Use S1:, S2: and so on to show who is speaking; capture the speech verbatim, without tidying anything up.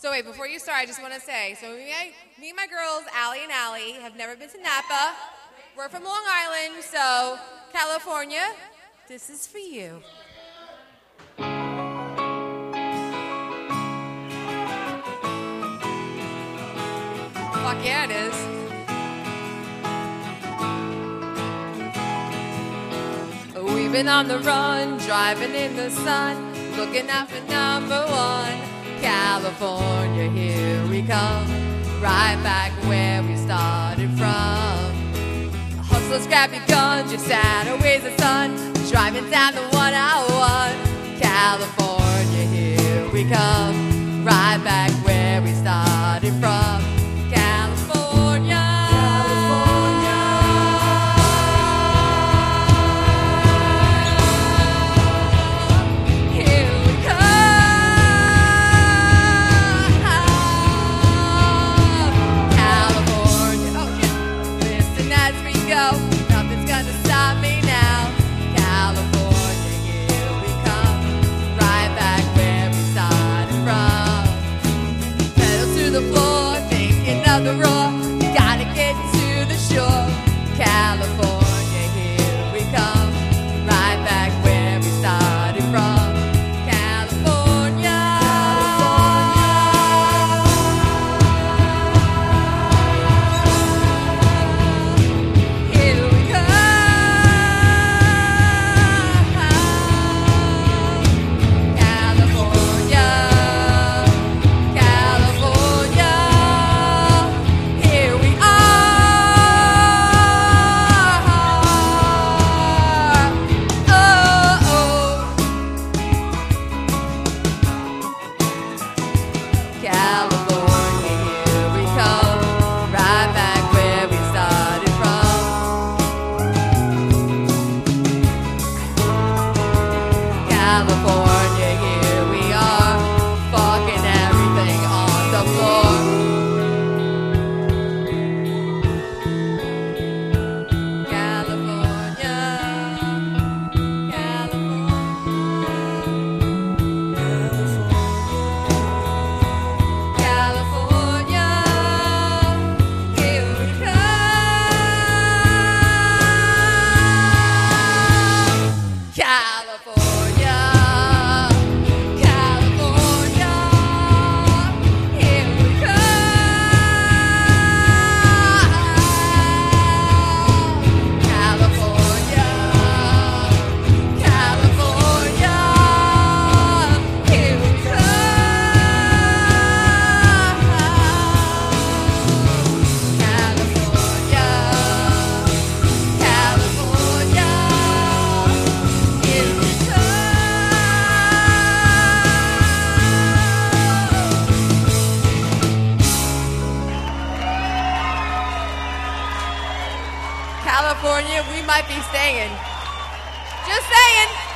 S1: So wait, before you start, I just want to say, so me, I, me and my girls, Allie and Allie, have never been to Napa. We're from Long Island, so California, this is for you. Fuck yeah, it is. We've been on the run, driving in the sun, looking out for number one. California, here we come, right back where we started from. Hustlers, grab your guns, your Santa ways the sun, driving down the one oh one. California, here we come, right back where we started from. California. Nothing's gonna stop me now. California, here we come, right back where we started from. Pedal to the floor, thinking of the roar. You gotta get to the shore. California, here we come, right back where we started from. California, here we are, fucking everything on the floor. California, California, California, here we come. California. California, we might be staying. Just saying.